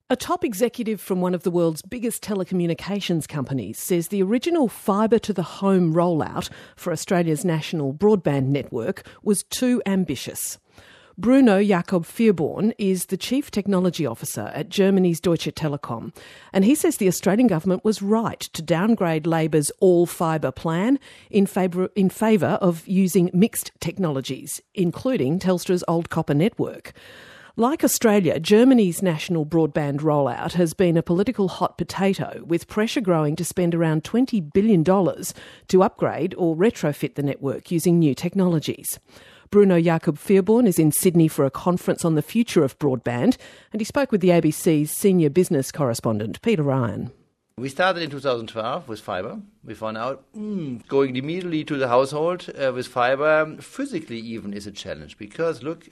A top executive from one of the world's biggest telecommunications companies says the original fibre-to-the-home rollout for Australia's national broadband network was too ambitious. Bruno Jakob Fierborn is the Chief Technology Officer at Germany's Deutsche Telekom, and he says the Australian government was right to downgrade Labor's all-fibre plan in favour of using mixed technologies, including Telstra's old copper network. Like Australia, Germany's national broadband rollout has been a political hot potato, with pressure growing to spend around $20 billion to upgrade or retrofit the network using new technologies. Bruno Jakob Fierborn is in Sydney for a conference on the future of broadband, and he spoke with the ABC's senior business correspondent, Peter Ryan. We started in 2012 with fibre. We found out going immediately to the household with fibre physically even is a challenge because, look,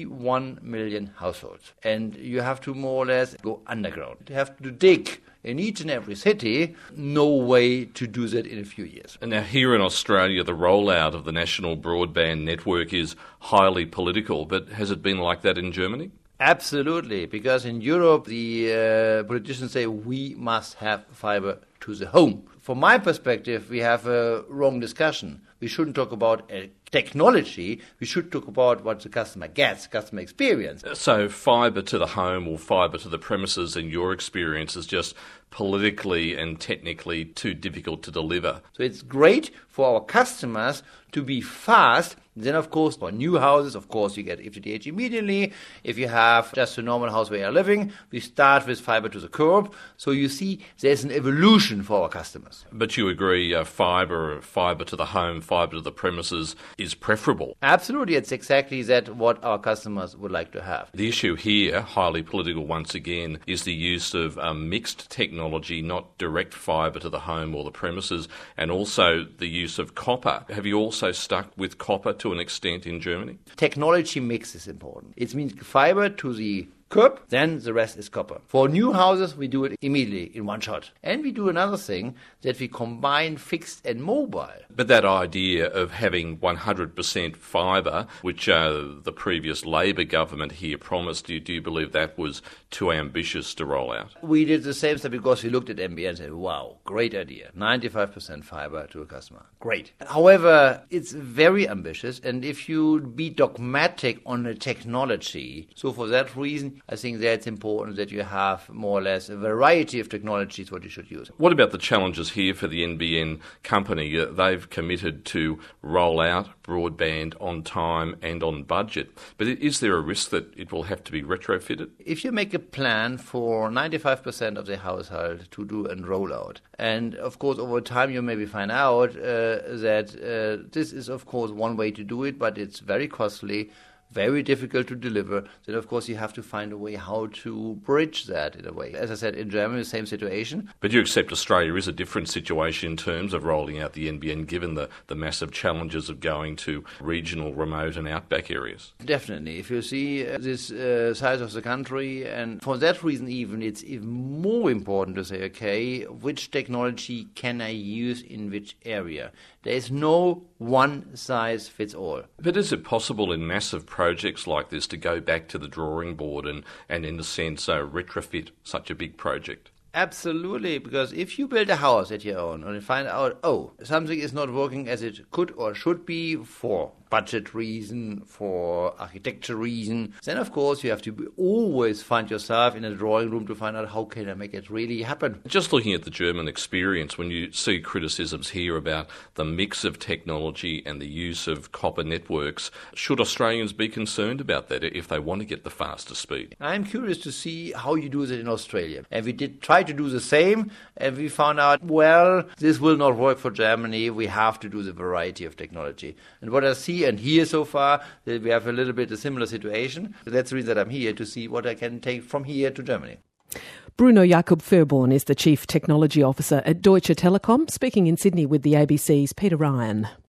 41 million households. And you have to more or less go underground. You have to dig in each and every city. No way to do that in a few years. And now here in Australia, the rollout of the national broadband network is highly political. But has it been like that in Germany? Absolutely, because in Europe, the politicians say we must have fibre to the home. From my perspective, we have a wrong discussion. We shouldn't talk about technology. We should talk about what the customer gets, customer experience. So fibre to the home or fibre to the premises, in your experience, is just politically and technically too difficult to deliver. So it's great for our customers to be fast. Then, of course, for new houses, of course, you get FTTH immediately. If you have just a normal house where you're living, we start with fibre to the curb. So you see there's an evolution for our customers. But you agree fibre to the home, fibre to the premises is preferable? Absolutely. It's exactly that what our customers would like to have. The issue here, highly political once again, is the use of mixed technology, not direct fibre to the home or the premises, and also the use of copper. Have you also stuck with copper to an extent in Germany? Technology mix is important. It means fibre to the curb, then the rest is copper. For new houses, we do it immediately in one shot. And we do another thing, that we combine fixed and mobile. But that idea of having 100% fibre, which the previous Labor government here promised, do you believe that was too ambitious to roll out? We did the same stuff because we looked at NBN and said, wow, great idea. 95% fibre to a customer. Great. However, it's very ambitious, and if you be dogmatic on the technology, so for that reason, I think that it's important that you have more or less a variety of technologies what you should use. What about the challenges here for the NBN company? They've committed to roll out broadband on time and on budget. But is there a risk that it will have to be retrofitted? If you make a plan for 95% of the household to do a rollout, and of course over time you maybe find out that this is of course one way to do it, but it's very costly, very difficult to deliver, then of course you have to find a way how to bridge that in a way. As I said, in Germany, the same situation. But you accept Australia is a different situation in terms of rolling out the NBN, given the massive challenges of going to regional, remote and outback areas? Definitely. If you see this size of the country, and for that reason even, it's even more important to say, okay, which technology can I use in which area? There is no one size fits all. But is it possible in massive projects like this to go back to the drawing board and in a sense, retrofit such a big project? Absolutely, because if you build a house at your own and you find out, something is not working as it could or should be for budget reason, for architecture reason, then of course you have to always find yourself in a drawing room to find out how can I make it really happen. Just looking at the German experience, when you see criticisms here about the mix of technology and the use of copper networks, should Australians be concerned about that if they want to get the faster speed? I'm curious to see how you do that in Australia. And we did try to do the same, and we found out, this will not work for Germany. We have to do the variety of technology. And what I see and hear so far, that we have a little bit a similar situation. That's the reason that I'm here, to see what I can take from here to Germany. Bruno Jakob Fierborn is the Chief Technology Officer at Deutsche Telekom, speaking in Sydney with the ABC's Peter Ryan.